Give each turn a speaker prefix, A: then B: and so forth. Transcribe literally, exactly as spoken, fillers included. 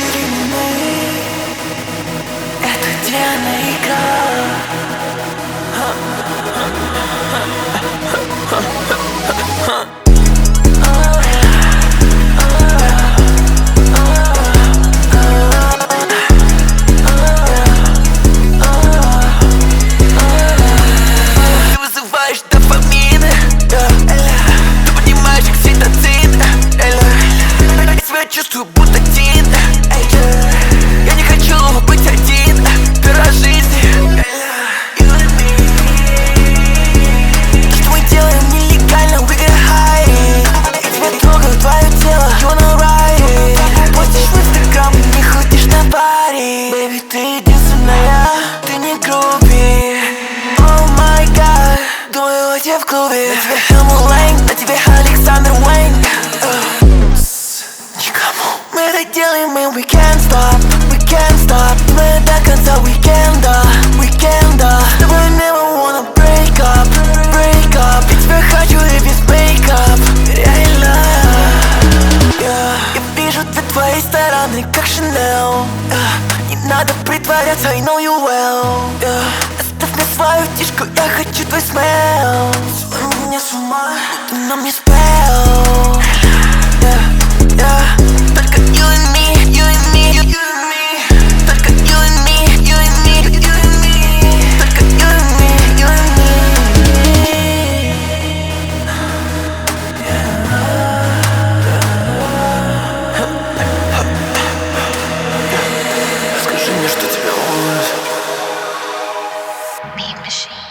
A: Это идеальная игра. Ты вызываешь дофамин, ты понимаешь, как цитоцин. Я себя чувствую будто Тин. Я не хочу быть один. Первая жизни. То, что мы делаем нелегально, we get high. Я тебя трогаю, твое тело, you wanna ride. Постишь в инстаграм, не ходишь на пари. Baby, ты единственная, ты не груби. Oh my god, думаю о тебе в клубе. На тебе Хэмл Лейн, на тебе Александр Уэйн. Никому. Мы это делаем, и we can't stop, we can't stop. Мы до конца уикенда, уикенда. С тобой never wanna break up, break up. Я тебя хочу и без мейкап, реально. Yeah. Я вижу для твоей стороны, как Шанел. uh, Не надо притворяться, I know you well. yeah. Оставь мне свою тишку, я хочу твой смел. Свой меня с ума, ты на мне спел. yeah. yeah. Только you and me, you and me, you and me. Только you and me, you and me, you and me. Только you and me, you and me. Скажи мне, что тебя волнует.
B: Beat Machine.